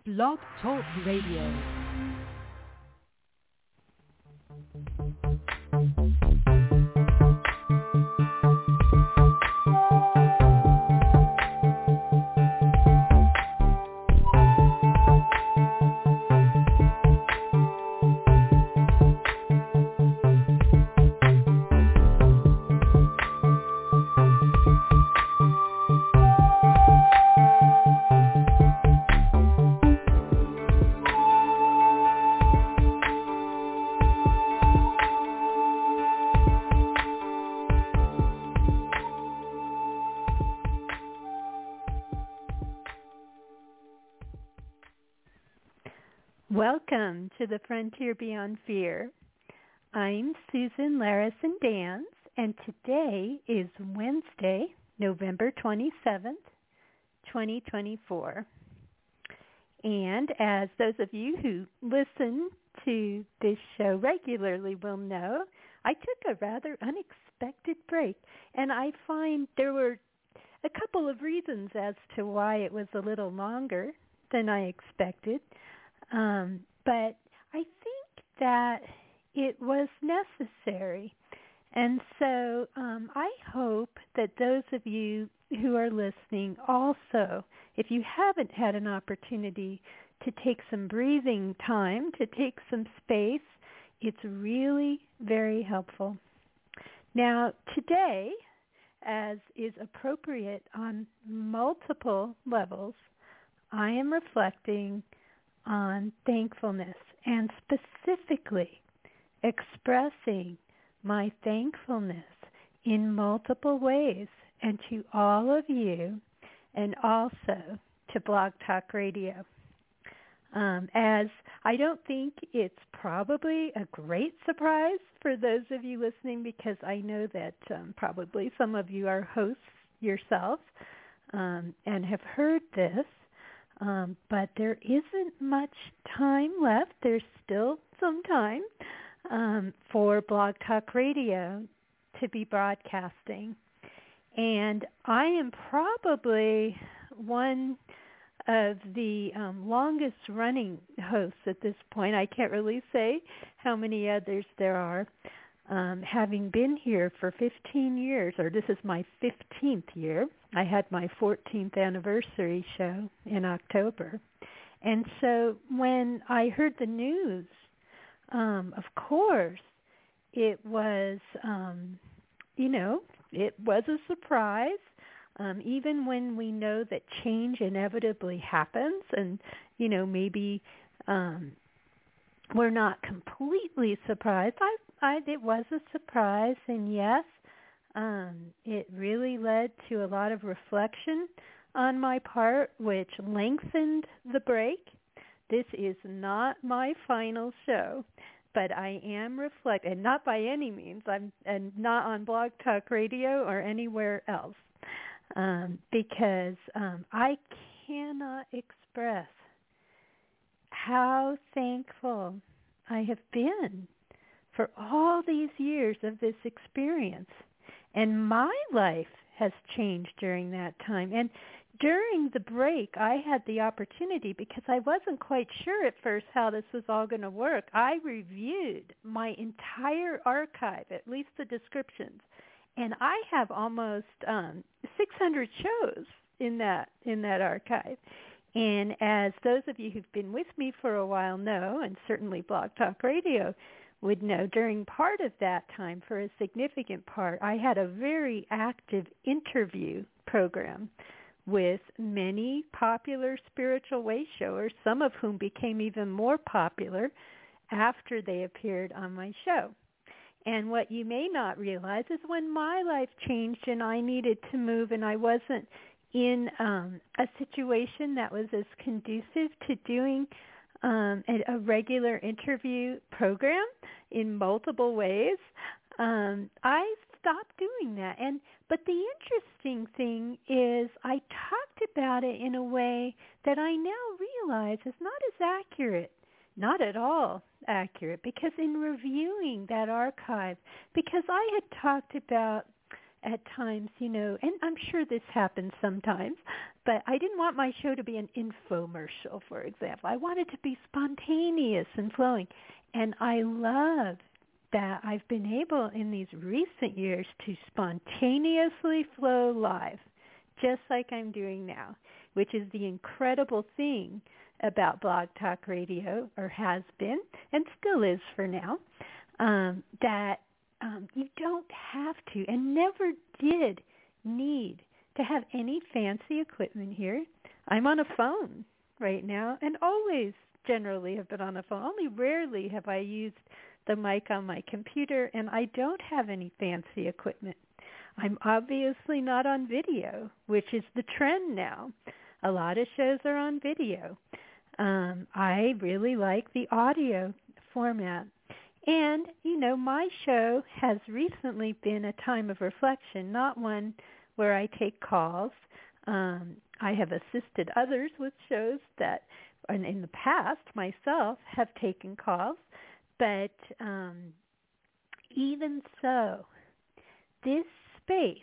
Blog Talk Radio. Welcome to the Frontier Beyond Fear. I'm Susan Larison Dans, and today is Wednesday, November 27th, 2024. And as those of you who listen to this show regularly will know, I took a rather unexpected break, and I find there were a couple of reasons as to why it was a little longer than I expected. But I think that it was necessary. And so I hope that those of you who are listening also, if you haven't had an opportunity to take some breathing time, to take some space, it's really very helpful. Now, today, as is appropriate on multiple levels, I am reflecting on thankfulness and specifically expressing my thankfulness in multiple ways, and to all of you and also to Blog Talk Radio. As I don't think it's probably a great surprise for those of you listening, because I know that probably some of you are hosts yourselves and have heard this. But there isn't much time left. There's still some time for Blog Talk Radio to be broadcasting. And I am probably one of the longest running hosts at this point. I can't really say how many others there are. Having been here for 15 years, or this is my 15th year. I had my 14th anniversary show in October. And so when I heard the news, of course, it was, it was a surprise. Even when we know that change inevitably happens and, maybe we're not completely surprised. It was a surprise, and yes, it really led to a lot of reflection on my part, which lengthened the break. This is not my final show, but I am reflecting, and not by any means. I'm not on Blog Talk Radio or anywhere else, because I cannot express how thankful I have been for all these years of this experience. And my life has changed during that time. And during the break, I had the opportunity, because I wasn't quite sure at first how this was all going to work. I reviewed my entire archive, at least the descriptions, and I have almost 600 shows in that archive. And as those of you who've been with me for a while know, and certainly Blog Talk Radio would know, during part of that time, for a significant part, I had a very active interview program with many popular spiritual way showers, some of whom became even more popular after they appeared on my show. And what you may not realize is when my life changed and I needed to move, and I wasn't in a situation that was as conducive to doing a regular interview program in multiple ways, I stopped doing that. But the interesting thing is I talked about it in a way that I now realize is not as accurate, not at all accurate, because in reviewing that archive, because I had talked about at times, and I'm sure this happens sometimes, But I didn't want my show to be an infomercial, for example. I wanted to be spontaneous and flowing. And I love that I've been able in these recent years to spontaneously flow live, just like I'm doing now, which is the incredible thing about Blog Talk Radio, or has been, and still is for now, that you don't have to and never did need to have any fancy equipment here. I'm on a phone right now and always generally have been on a phone. Only rarely have I used the mic on my computer, and I don't have any fancy equipment. I'm obviously not on video, which is the trend now. A lot of shows are on video. I really like the audio format. And, my show has recently been a time of reflection, not one where I take calls. I have assisted others with shows that, and in the past, myself, have taken calls. But even so, this space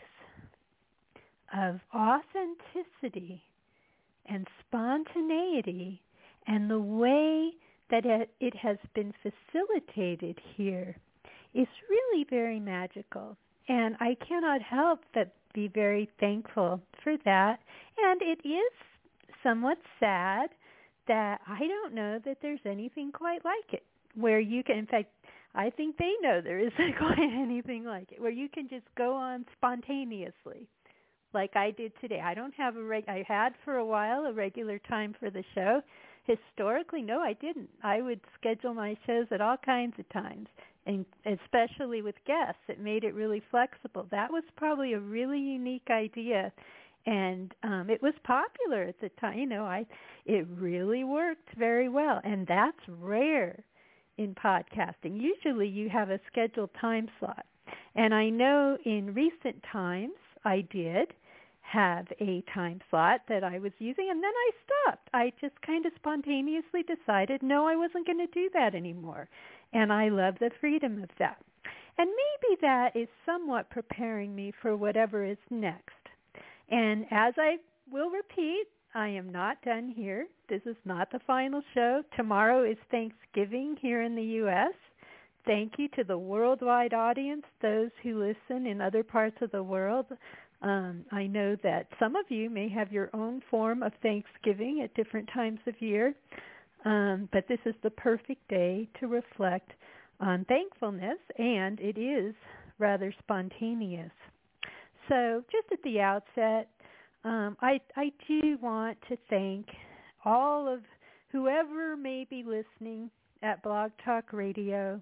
of authenticity and spontaneity and the way that it has been facilitated here is really very magical. And I cannot help but be very thankful for that. And it is somewhat sad that I don't know that there's anything quite like it, where you can, in fact, I think they know there isn't quite anything like it, where you can just go on spontaneously, like I did today. I don't have I had for a while a regular time for the show. Historically, no, I didn't. I would schedule my shows at all kinds of times, and especially with guests. It made it really flexible. That was probably a really unique idea, and it was popular at the time. It really worked very well, and that's rare in podcasting. Usually you have a scheduled time slot, and I know in recent times I did have a time slot that I was using, and then I stopped. I just kind of spontaneously decided, no, I wasn't going to do that anymore, and I love the freedom of that. And maybe that is somewhat preparing me for whatever is next. And as I will repeat, I am not done here. This is not the final show. Tomorrow is Thanksgiving here in the U.S. Thank you to the worldwide audience, those who listen in other parts of the world. I know that some of you may have your own form of Thanksgiving at different times of year, but this is the perfect day to reflect on thankfulness, and it is rather spontaneous. So just at the outset, I do want to thank all of whoever may be listening at Blog Talk Radio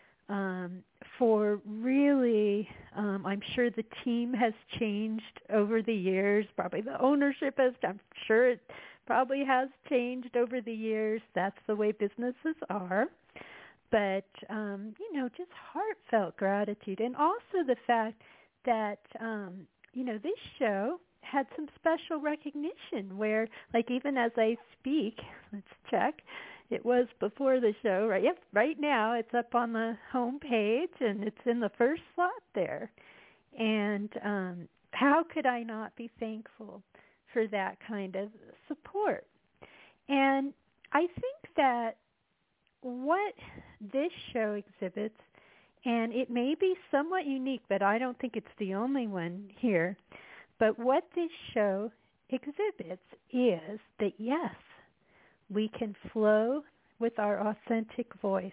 for really, I'm sure the team has changed over the years. Probably the ownership has, I'm sure it probably has changed over the years. That's the way businesses are. But, just heartfelt gratitude. And also the fact that, this show had some special recognition where, like, even as I speak, let's check, it was before the show, right? Yep, right now it's up on the home page, and it's in the first slot there. And how could I not be thankful for that kind of support? And I think that what this show exhibits, and it may be somewhat unique, but I don't think it's the only one here, but what this show exhibits is that, yes, we can flow with our authentic voice,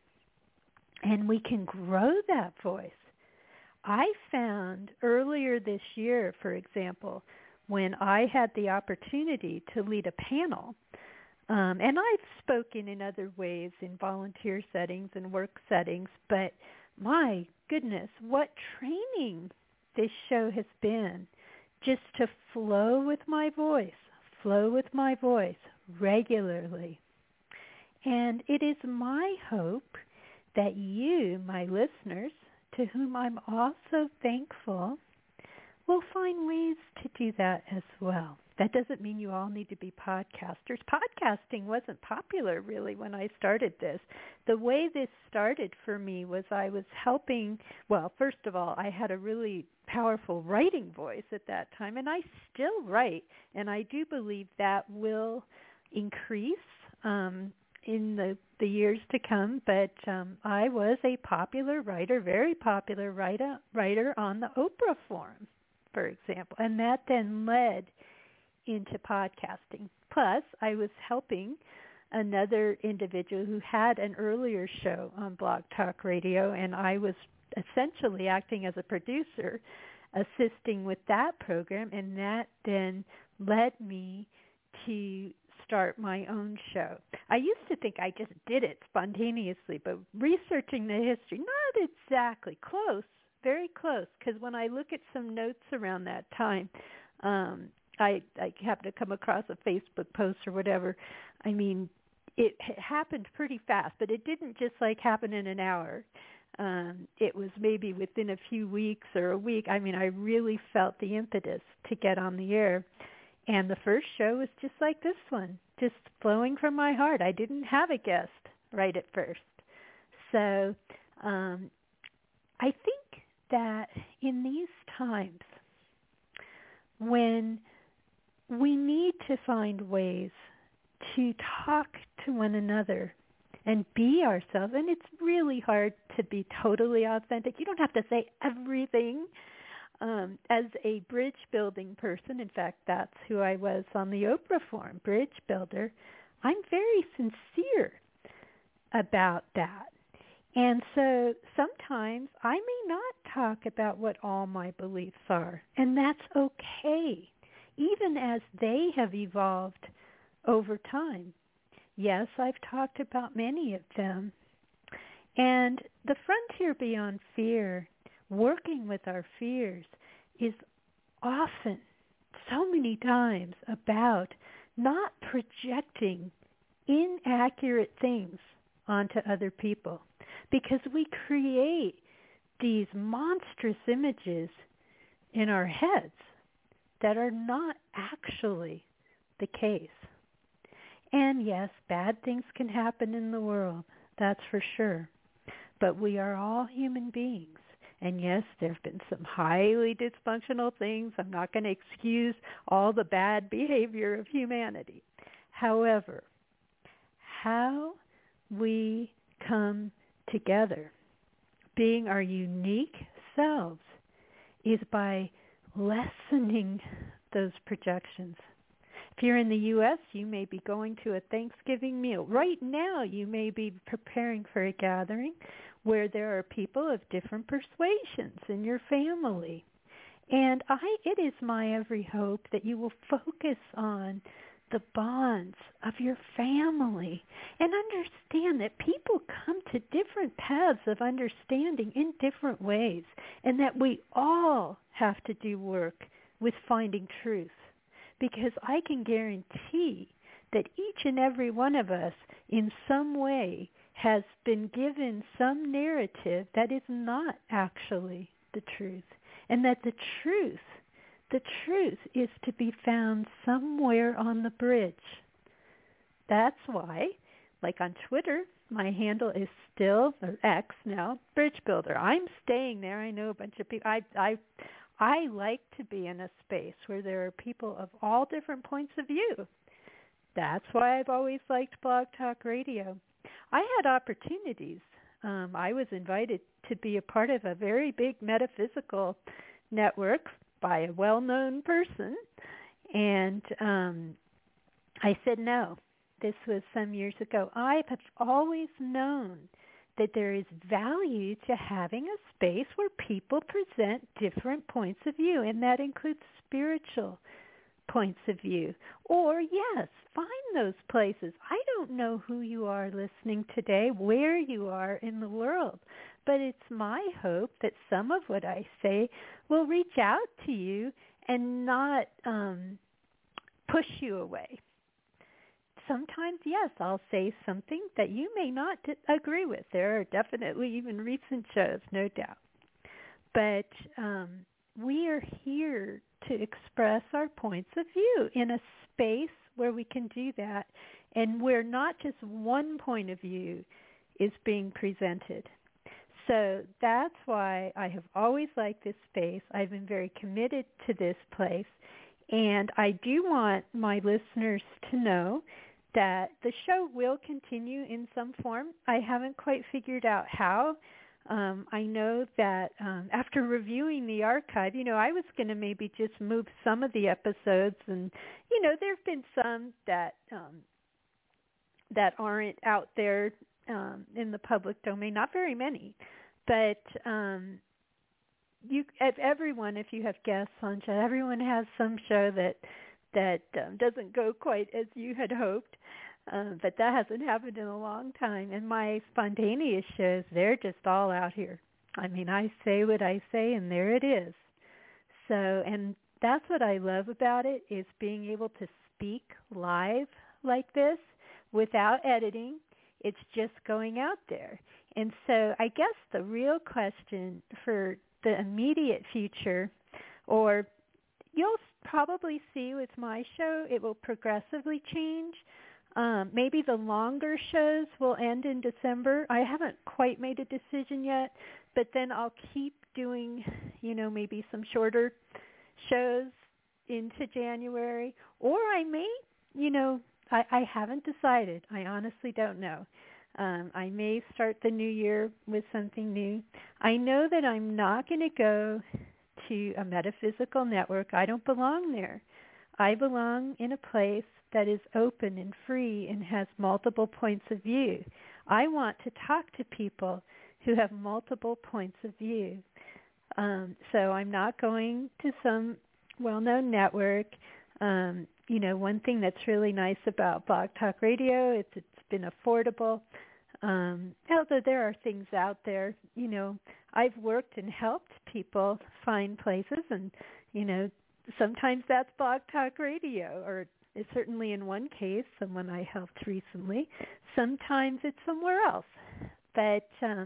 and we can grow that voice. I found earlier this year, for example, when I had the opportunity to lead a panel, and I've spoken in other ways in volunteer settings and work settings, but my goodness, what training this show has been just to flow with my voice regularly. And it is my hope that you, my listeners, to whom I'm also thankful, will find ways to do that as well. That doesn't mean you all need to be podcasters. Podcasting wasn't popular really when I started this. The way this started for me was I was helping, well, first of all, I had a really powerful writing voice at that time, and I still write, and I do believe that will increase in the years to come, but I was a popular writer, very popular writer on the Oprah Forum, for example, and that then led into podcasting. Plus, I was helping another individual who had an earlier show on Blog Talk Radio, and I was essentially acting as a producer, assisting with that program, and that then led me to start my own show. I used to think I just did it spontaneously, but researching the history, not exactly, close, very close, because when I look at some notes around that time, I happened to come across a Facebook post or whatever. I mean, it happened pretty fast, but it didn't just like happen in an hour. It was maybe within a few weeks or a week. I mean, I really felt the impetus to get on the air. And the first show was just like this one, just flowing from my heart. I didn't have a guest right at first. So I think that in these times when we need to find ways to talk to one another and be ourselves, and it's really hard to be totally authentic. You don't have to say everything. As a bridge building person, in fact, that's who I was on the Oprah Forum, bridge builder, I'm very sincere about that. And so sometimes I may not talk about what all my beliefs are, and that's okay, even as they have evolved over time. Yes, I've talked about many of them. And the frontier beyond fear, working with our fears, is often, so many times, about not projecting inaccurate things onto other people, because we create these monstrous images in our heads that are not actually the case. And yes, bad things can happen in the world, that's for sure. But we are all human beings. And yes, there have been some highly dysfunctional things. I'm not going to excuse all the bad behavior of humanity. However, how we come together, being our unique selves, is by lessening those projections. If you're in the U.S., you may be going to a Thanksgiving meal. Right now, you may be preparing for a gathering where there are people of different persuasions in your family. And it is my every hope that you will focus on the bonds of your family and understand that people come to different paths of understanding in different ways, and that we all have to do work with finding truth. Because I can guarantee that each and every one of us in some way has been given some narrative that is not actually the truth, and that the truth is to be found somewhere on the bridge. That's why, like on Twitter, my handle is still, or X now, Bridge Builder. I'm staying there. I know a bunch of people. I like to be in a space where there are people of all different points of view. That's why I've always liked Blog Talk Radio. I had opportunities. I was invited to be a part of a very big metaphysical network by a well-known person, and I said no. This was some years ago. I have always known that there is value to having a space where people present different points of view, and that includes spiritual points of view. Or, yes, find those places. I don't know who you are listening today, where you are in the world, but it's my hope that some of what I say will reach out to you and not push you away. Sometimes, yes, I'll say something that you may not agree with. There are definitely even recent shows, no doubt. But we are here to express our points of view in a space where we can do that and where not just one point of view is being presented. So that's why I have always liked this space. I've been very committed to this place. And I do want my listeners to know that the show will continue in some form. I haven't quite figured out how. I know that after reviewing the archive, I was going to maybe just move some of the episodes. And, there have been some that aren't out there in the public domain, not very many. But everyone, if you have guests on show, everyone has some show that doesn't go quite as you had hoped. But that hasn't happened in a long time. And my spontaneous shows, they're just all out here. I mean, I say what I say, and there it is. So, and that's what I love about it, is being able to speak live like this without editing. It's just going out there. And so I guess the real question for the immediate future, or you'll probably see with my show, it will progressively change. Maybe the longer shows will end in December. I haven't quite made a decision yet, but then I'll keep doing, maybe some shorter shows into January. Or I may, I haven't decided. I honestly don't know. I may start the new year with something new. I know that I'm not going to go to a metaphysical network. I don't belong there. I belong in a place that is open and free and has multiple points of view. I want to talk to people who have multiple points of view. So I'm not going to some well-known network. One thing that's really nice about Blog Talk Radio, it's been affordable. Although there are things out there, I've worked and helped people find places, and, sometimes that's Blog Talk Radio, or certainly in one case, someone I helped recently. Sometimes it's somewhere else. But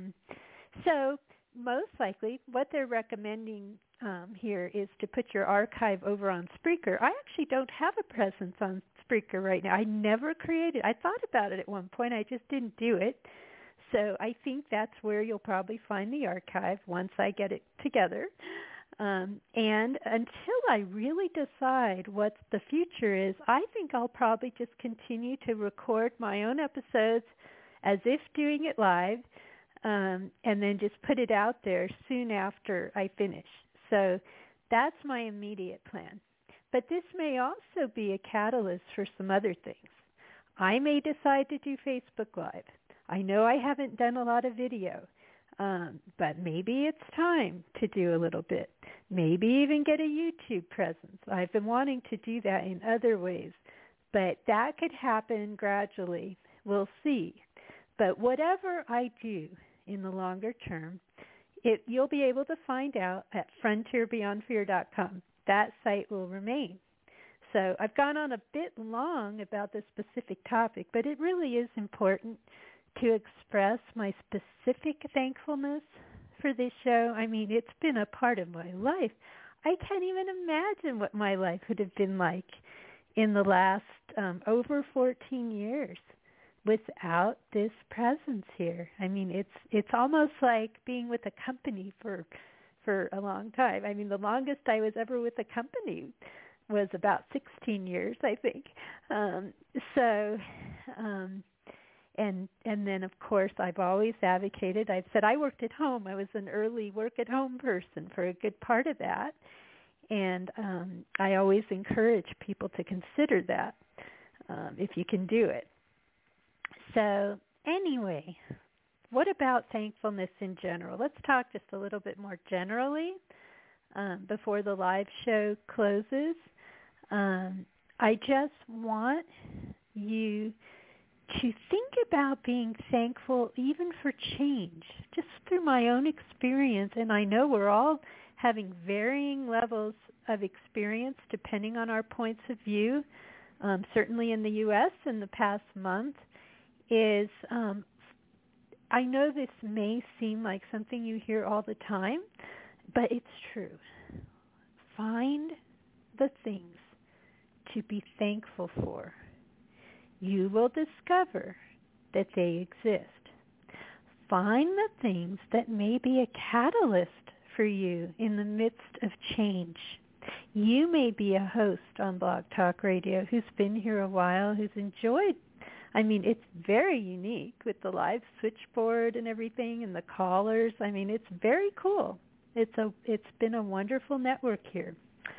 so most likely what they're recommending here is to put your archive over on Spreaker. I actually don't have a presence on Spreaker right now. I never created. I thought about it at one point. I just didn't do it. So I think that's where you'll probably find the archive once I get it together. And until I really decide what the future is, I think I'll probably just continue to record my own episodes as if doing it live, and then just put it out there soon after I finish. So that's my immediate plan. But this may also be a catalyst for some other things. I may decide to do Facebook Live. I know I haven't done a lot of video, but maybe it's time to do a little bit. Maybe even get a YouTube presence. I've been wanting to do that in other ways, but that could happen gradually. We'll see. But whatever I do in the longer term, you'll be able to find out at frontierbeyondfear.com. That site will remain. So I've gone on a bit long about this specific topic, but it really is important to express my specific thankfulness for this show. I mean, it's been a part of my life. I can't even imagine what my life would have been like in the last over 14 years without this presence here. I mean, it's almost like being with a company for a long time. I mean, the longest I was ever with a company was about 16 years, I think. And then, of course, I've always advocated. I've said I worked at home. I was an early work-at-home person for a good part of that. And I always encourage people to consider that if you can do it. So anyway, what about thankfulness in general? Let's talk just a little bit more generally before the live show closes. I just want you to think about being thankful even for change, just through my own experience. And I know we're all having varying levels of experience depending on our points of view. Certainly in the U.S. in the past month is, I know this may seem like something you hear all the time, but it's true. Find the things to be thankful for, you will discover that they exist. Find the things that may be a catalyst for you in the midst of change. You may be a host on Blog Talk Radio who's been here a while, who's enjoyed. I mean, it's very unique with the live switchboard and everything and the callers. I mean, it's very cool. It's been a wonderful network here.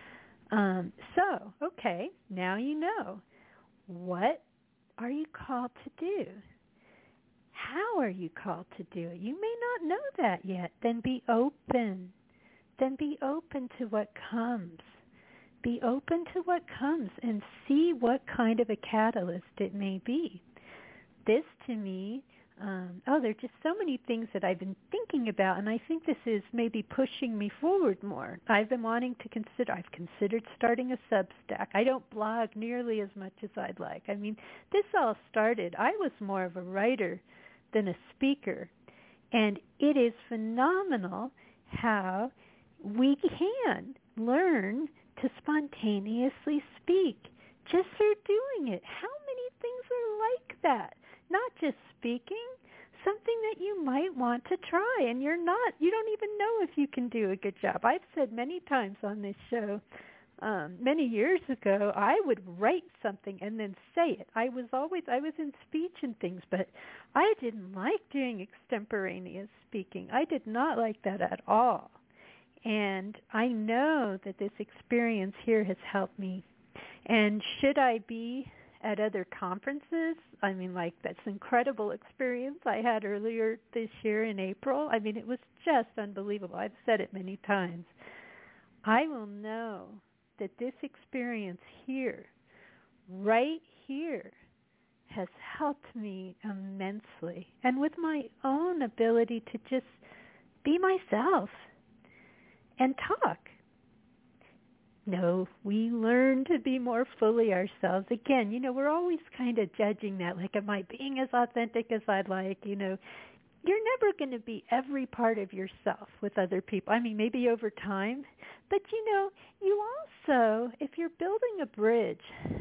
Okay, now you know. What are you called to do? How are you called to do it? You may not know that yet. Then be open. Then be open to what comes. Be open to what comes and see what kind of a catalyst it may be. This to me, there are just so many things that I've been thinking about, and I think this is maybe pushing me forward more. I've considered starting a Substack. I don't blog nearly as much as I'd like. I mean, this all started, I was more of a writer than a speaker, and it is phenomenal how we can learn to spontaneously speak just through doing it. How many things are like that? Not just speaking, something that you might want to try, and you don't even know if you can do a good job. I've said many times on this show, many years ago, I would write something and then say it. I was in speech and things, but I didn't like doing extemporaneous speaking. I did not like that at all. And I know that this experience here has helped me. And should I be at other conferences, I mean, like this incredible experience I had earlier this year in April, I mean, it was just unbelievable. I've said it many times. I will know that this experience here, right here, has helped me immensely. And with my own ability to just be myself and talk. No, we learn to be more fully ourselves. Again, we're always kind of judging that, like, am I being as authentic as I'd like? You're never going to be every part of yourself with other people. I mean, maybe over time. But, you also, if you're building a bridge,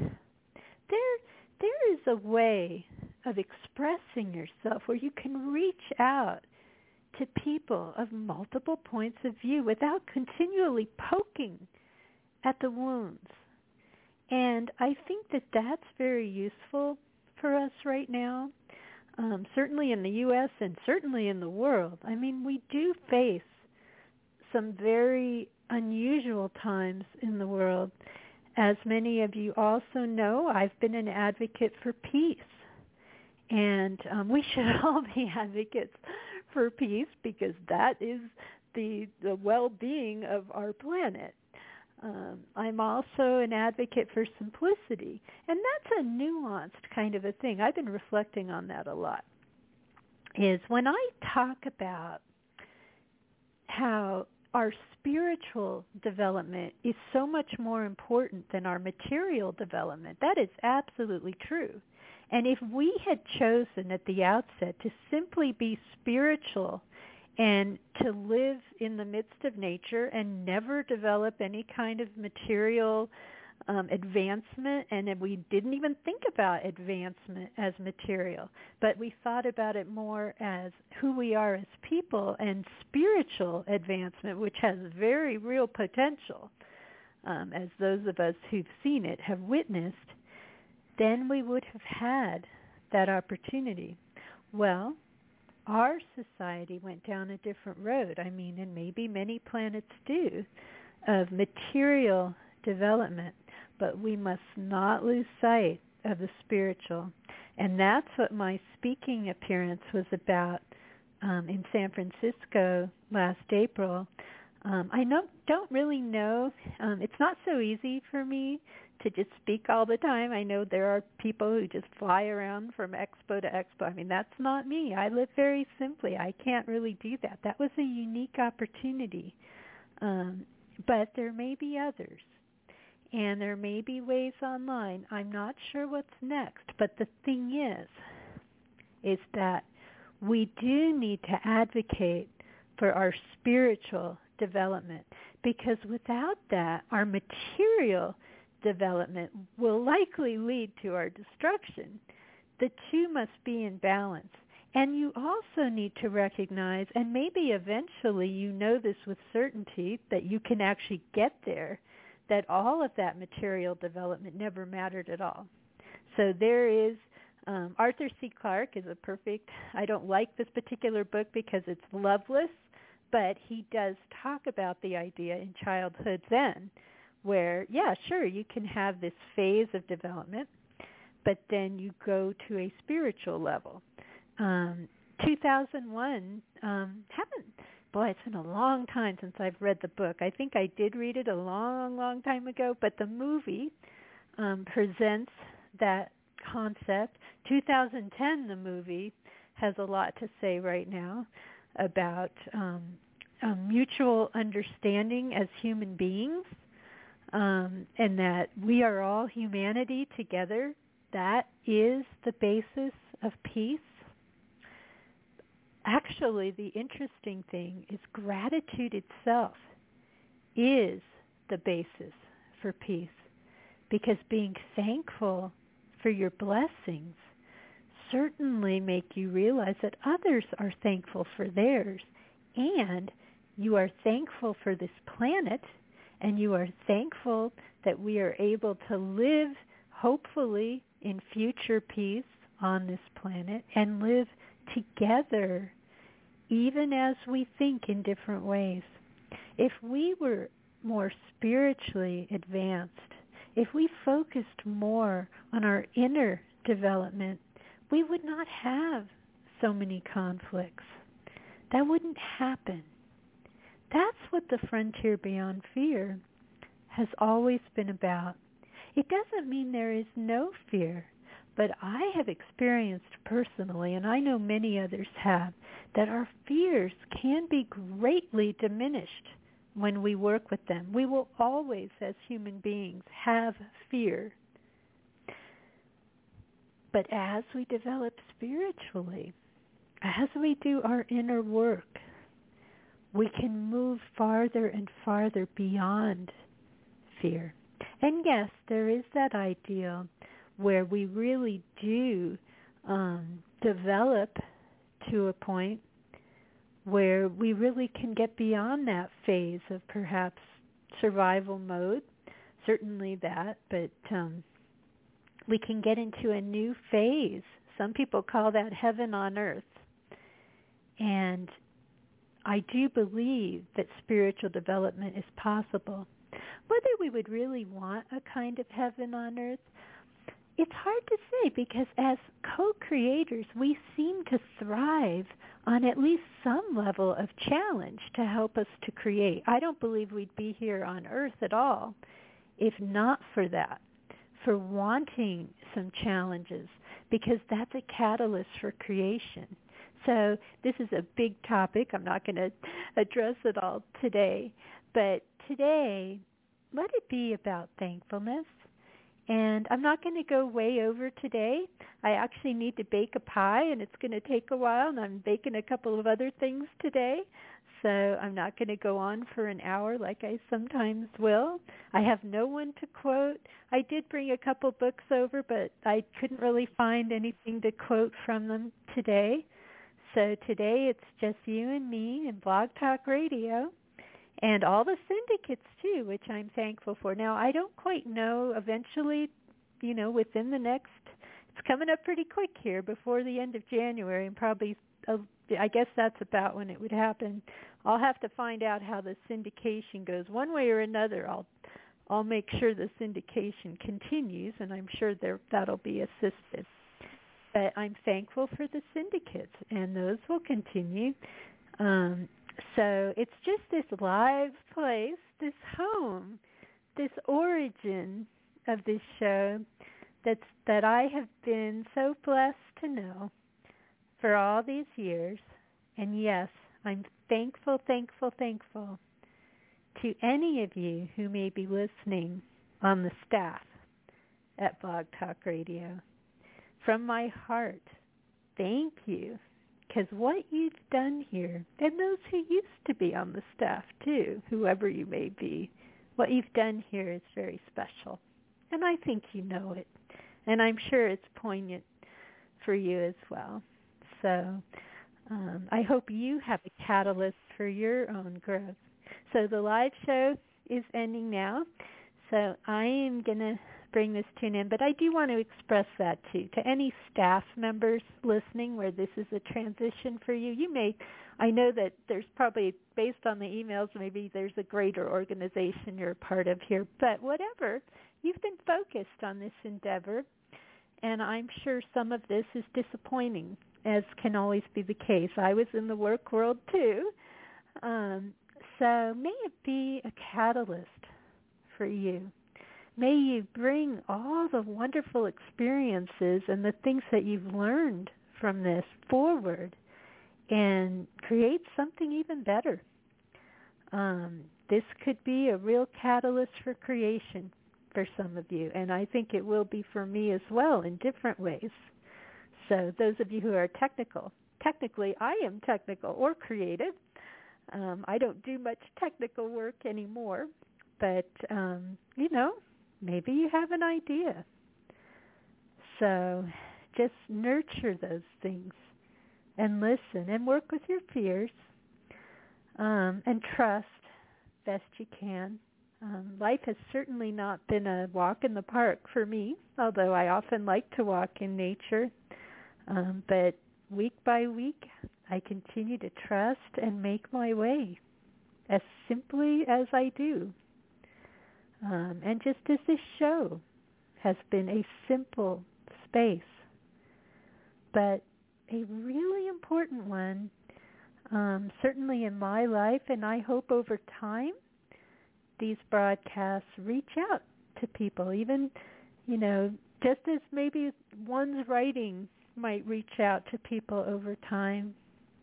there is a way of expressing yourself where you can reach out to people of multiple points of view without continually poking at the wounds. And I think that that's very useful for us right now, certainly in the U.S. and certainly in the world. I mean, we do face some very unusual times in the world. As many of you also know, I've been an advocate for peace. And we should all be advocates for peace because that is the well-being of our planet. I'm also an advocate for simplicity, and that's a nuanced kind of a thing. I've been reflecting on that a lot, is when I talk about how our spiritual development is so much more important than our material development. That is absolutely true. And if we had chosen at the outset to simply be spiritual and to live in the midst of nature and never develop any kind of material advancement, and we didn't even think about advancement as material, but we thought about it more as who we are as people and spiritual advancement, which has very real potential, as those of us who've seen it have witnessed, then we would have had that opportunity. Well, our society went down a different road, and maybe many planets do, of material development, but we must not lose sight of the spiritual. And that's what my speaking appearance was about in San Francisco last April. I don't really know. It's not so easy for me to just speak all the time. I know there are people who just fly around from expo to expo. That's not me. I live very simply. I can't really do that. That was a unique opportunity. But there may be others. And there may be ways online. I'm not sure what's next. But the thing is that we do need to advocate for our spiritual development, because without that, our material development will likely lead to our destruction. The two must be in balance. And you also need to recognize, and maybe eventually you know this with certainty, that you can actually get there, that all of that material development never mattered at all. So there is, Arthur C. Clarke is a perfect, I don't like this particular book because it's loveless, but he does talk about the idea in Childhood Zen, where, yeah, sure, you can have this phase of development, but then you go to a spiritual level. 2001, boy, it's been a long time since I've read the book. I think I did read it a long, long time ago, but the movie presents that concept. 2010, the movie, has a lot to say right now about mutual understanding as human beings, and that we are all humanity together. That is the basis of peace. Actually, the interesting thing is gratitude itself is the basis for peace, because being thankful for your blessings certainly make you realize that others are thankful for theirs, and you are thankful for this planet, and you are thankful that we are able to live, hopefully, in future peace on this planet and live together, even as we think in different ways. If we were more spiritually advanced, if we focused more on our inner development, we would not have so many conflicts. That wouldn't happen. That's what the Frontier Beyond Fear has always been about. It doesn't mean there is no fear, but I have experienced personally, and I know many others have, that our fears can be greatly diminished when we work with them. We will always, as human beings, have fear. But as we develop spiritually, as we do our inner work, we can move farther and farther beyond fear. And yes, there is that ideal where we really do develop to a point where we really can get beyond that phase of perhaps survival mode, certainly that, but we can get into a new phase. Some people call that heaven on earth. And I do believe that spiritual development is possible. Whether we would really want a kind of heaven on earth, it's hard to say, because as co-creators, we seem to thrive on at least some level of challenge to help us to create. I don't believe we'd be here on earth at all if not for that, for wanting some challenges, because that's a catalyst for creation. So this is a big topic. I'm not going to address it all today. But today, let it be about thankfulness. And I'm not going to go way over today. I actually need to bake a pie, and it's going to take a while, and I'm baking a couple of other things today. So I'm not going to go on for an hour like I sometimes will. I have no one to quote. I did bring a couple books over, but I couldn't really find anything to quote from them today. So today it's just you and me and Blog Talk Radio. And all the syndicates, too, which I'm thankful for. Now, I don't quite know, eventually, within the next, it's coming up pretty quick here, before the end of January, and probably, I guess that's about when it would happen. I'll have to find out how the syndication goes. One way or another, I'll make sure the syndication continues, and I'm sure that'll be assisted. But I'm thankful for the syndicates, and those will continue. So it's just this live place, this home, this origin of this show that I have been so blessed to know for all these years. And yes, I'm thankful to any of you who may be listening on the staff at Blog Talk Radio. From my heart, thank you, because what you've done here, and those who used to be on the staff too, whoever you may be, what you've done here is very special. And I think you know it. And I'm sure it's poignant for you as well. So I hope you have a catalyst for your own growth. So the live show is ending now. So I am going to bring this to an end, but I do want to express that too to any staff members listening where this is a transition for you. I know that there's probably, based on the emails, maybe there's a greater organization you're a part of here, but whatever, you've been focused on this endeavor, and I'm sure some of this is disappointing, as can always be the case. I was in the work world too, so may it be a catalyst for you. May you bring all the wonderful experiences and the things that you've learned from this forward and create something even better. This could be a real catalyst for creation for some of you, and I think it will be for me as well in different ways. So those of you who are technically I am technical or creative. I don't do much technical work anymore, but, maybe you have an idea. So just nurture those things and listen and work with your fears and trust best you can. Life has certainly not been a walk in the park for me, although I often like to walk in nature. But week by week, I continue to trust and make my way as simply as I do. And just as this show has been a simple space, but a really important one, certainly in my life, and I hope over time, these broadcasts reach out to people, even, just as maybe one's writing might reach out to people over time.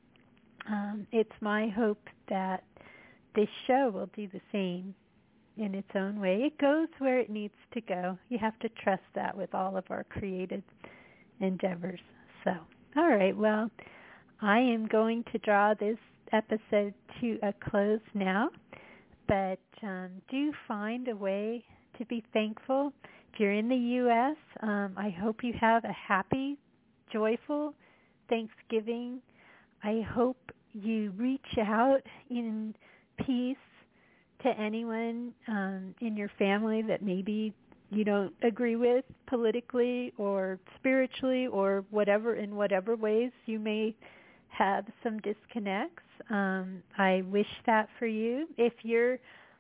It's my hope that this show will do the same in its own way. It goes where it needs to go. You have to trust that with all of our creative endeavors. So, all right, well, I am going to draw this episode to a close now, but do find a way to be thankful. If you're in the U.S., I hope you have a happy, joyful Thanksgiving. I hope you reach out in peace to anyone in your family that maybe you don't agree with politically or spiritually or whatever, in whatever ways you may have some disconnects. I wish that for you. If you're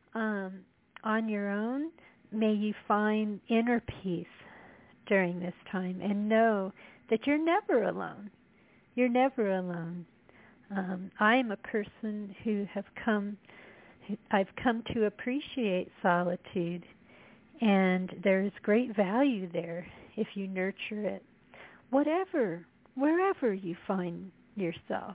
on your own, may you find inner peace during this time and know that you're never alone. You're never alone. I am a person who I've come to appreciate solitude, and there's great value there if you nurture it. Wherever you find yourself,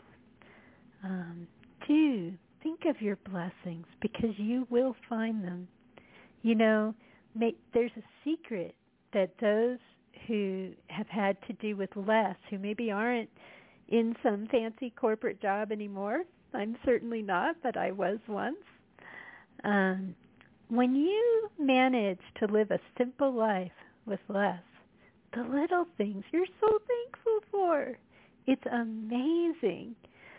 do think of your blessings, because you will find them. There's a secret that those who have had to do with less, who maybe aren't in some fancy corporate job anymore. I'm certainly not, but I was once. When you manage to live a simple life with less, the little things you're so thankful for, it's amazing.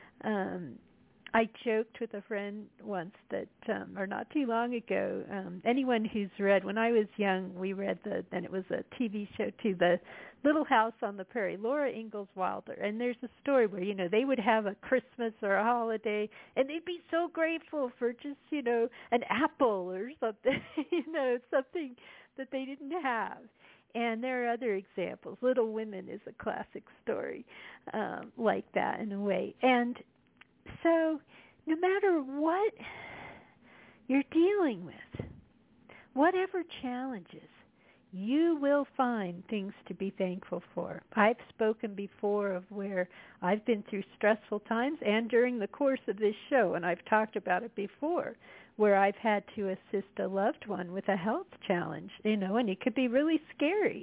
I joked with a friend once that, or not too long ago, anyone who's read, when I was young, we read and it was a TV show too, The Little House on the Prairie, Laura Ingalls Wilder. And there's a story where, they would have a Christmas or a holiday, and they'd be so grateful for just, an apple or something, something that they didn't have. And there are other examples. Little Women is a classic story like that in a way. And so no matter what you're dealing with, whatever challenges, you will find things to be thankful for. I've spoken before of where I've been through stressful times, and during the course of this show, and I've talked about it before, where I've had to assist a loved one with a health challenge, and it could be really scary.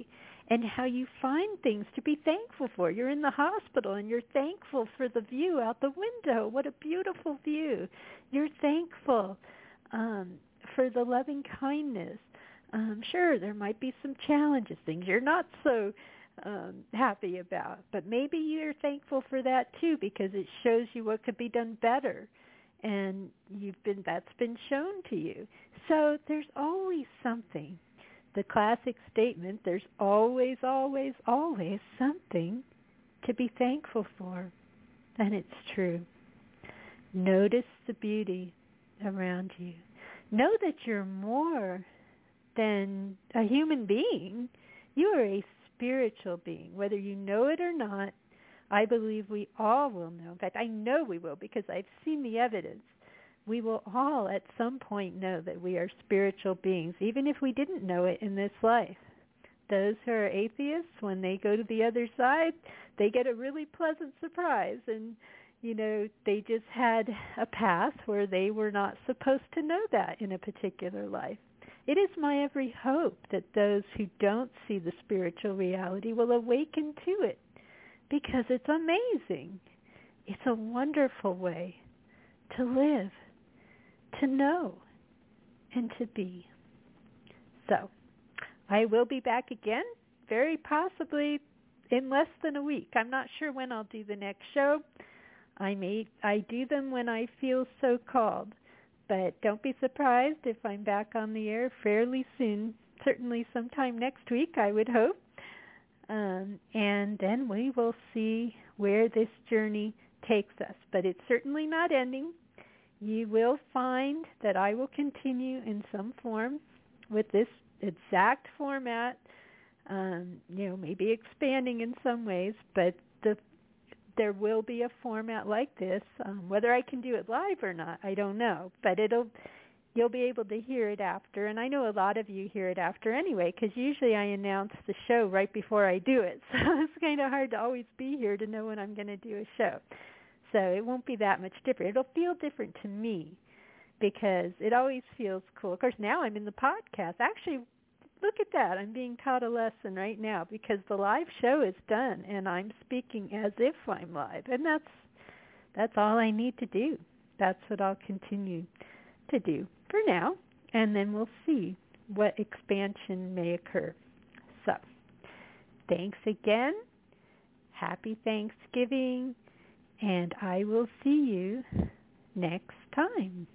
and how you find things to be thankful for. You're in the hospital and you're thankful for the view out the window. What a beautiful view. You're thankful for the loving kindness. Sure, there might be some challenges, things you're not so happy about, but maybe you're thankful for that too, because it shows you what could be done better, and that's been shown to you. So there's always something. The classic statement, there's always, always, always something to be thankful for, and it's true. Notice the beauty around you. Know that you're more than a human being. You are a spiritual being, whether you know it or not. I believe we all will know. In fact, I know we will, because I've seen the evidence. We will all at some point know that we are spiritual beings, even if we didn't know it in this life. Those who are atheists, when they go to the other side, they get a really pleasant surprise. And, they just had a path where they were not supposed to know that in a particular life. It is my every hope that those who don't see the spiritual reality will awaken to it, because it's amazing. It's a wonderful way to live, to know, and to be. So, I will be back again, very possibly in less than a week. I'm not sure when I'll do the next show. I do them when I feel so called. But don't be surprised if I'm back on the air fairly soon, certainly sometime next week, I would hope. And then we will see where this journey takes us. But it's certainly not ending. You will find that I will continue in some form with this exact format, maybe expanding in some ways, but there will be a format like this. Whether I can do it live or not, I don't know. But you'll be able to hear it after. And I know a lot of you hear it after anyway, because usually I announce the show right before I do it. So it's kind of hard to always be here to know when I'm going to do a show. So it won't be that much different. It'll feel different to me, because it always feels cool. Of course, now I'm in the podcast. Actually, look at that. I'm being taught a lesson right now, because the live show is done and I'm speaking as if I'm live. And that's all I need to do. That's what I'll continue to do for now. And then we'll see what expansion may occur. So, thanks again. Happy Thanksgiving. And I will see you next time.